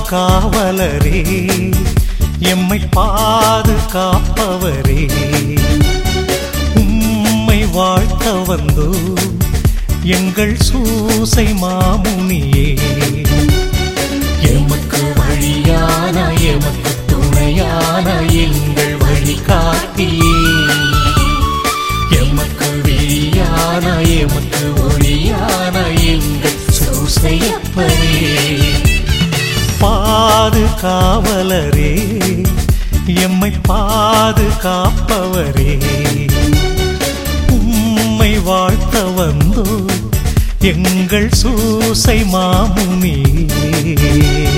காவலரே, எம்மை பாதுகாப்பவரே, உம்மை வாழ்த்த வந்தோம் எங்கள் சூசை மாமுனியே. எமக்கு வழியான எமக்கு துணையான எங்கள் வழிகாட்டியே, எமக்கு விழியான எமக்கு ஒளியான எங்கள் சூசையப்பரே. பாதுகாவலரே, எம்மை பாதுகாப்பவரே, உம்மை வாழ்த்த வந்தோ எங்கள் சூசை மாமுனியே.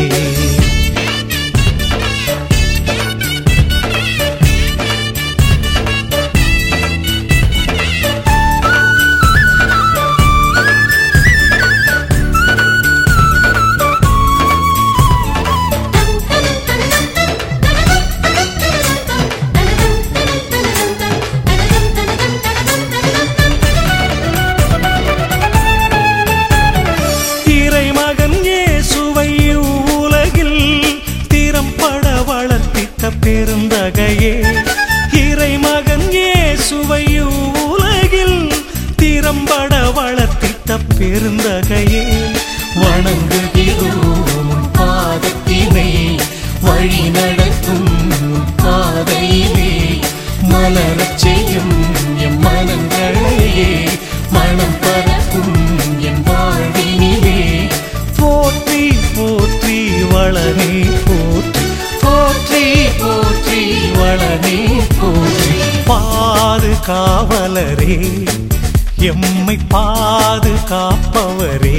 பெருந்தகையே, இறைமகன் இயேசுவை உலகில் திறம்பட வளர்த்திட்ட பெருந்தகையே, வணங்குகிறோம் பாதத்தினை வழி நடத்தும் பாதையிலே மலரச் செய்யும் எம் மனங்களையே மனம் பரப்பும் என் வாழ்வினிலே. போற்றி போற்றி வளனே போற்றி, போற்றி போற்றி வளனே போற்றி. பாதுகாவலரே, எம்மை பாதுகாப்பவரே,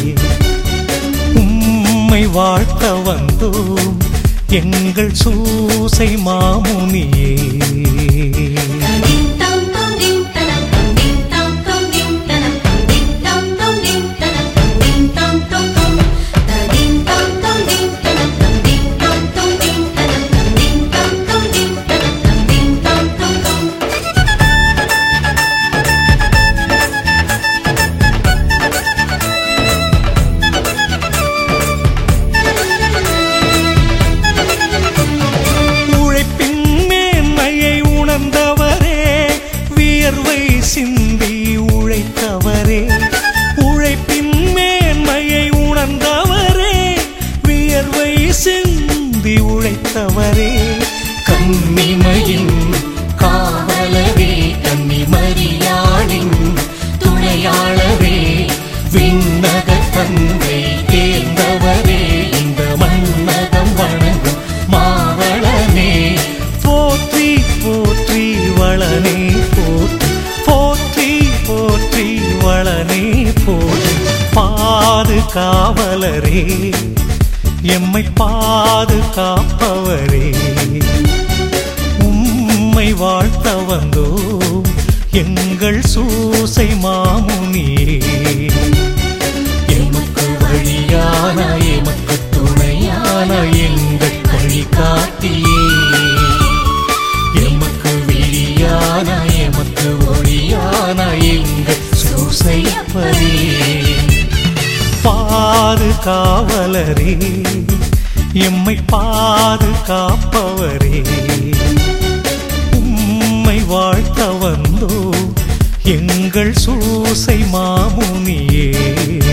உம்மை வாழ்த்த வந்தோம் எங்கள் சூசை மாமுனியே. சிந்தி உழைத்தவரே, உழைப்பின் மேன்மையை உணர்ந்தவரே, வியர்வை சிந்தி உழைத்தவரே, கன்னிமையின் காவலரே, கன்னிமரியாளின் துணையாளரே, விண்ணக தந்தை தேர்ந்தவரே, இந்த மன்னகம் வணங்கும் மாவளனே. போற்றி போற்றி வளனே போற்றி, போற்றி போற்றி வளனே போற்றி. பாதுகாவலரே, எம்மை பாதுகாப்பவரே, உம்மை வாழ்த்த வந்தோம் எங்கள் சூசை மாமுனியே. எமக்கு வழியான எமக்கு துணையான எங்கள் வழிகாட்டியே, எமக்கு விழியான எமக்கு ஒளியான எங்கள் சூசையப்பரே. பாதுகாவலரே, எம்மை பாதுகாப்பவரே, உம்மை வாழ்த்த வந்தோ எங்கள் சூசை மாமுனியே.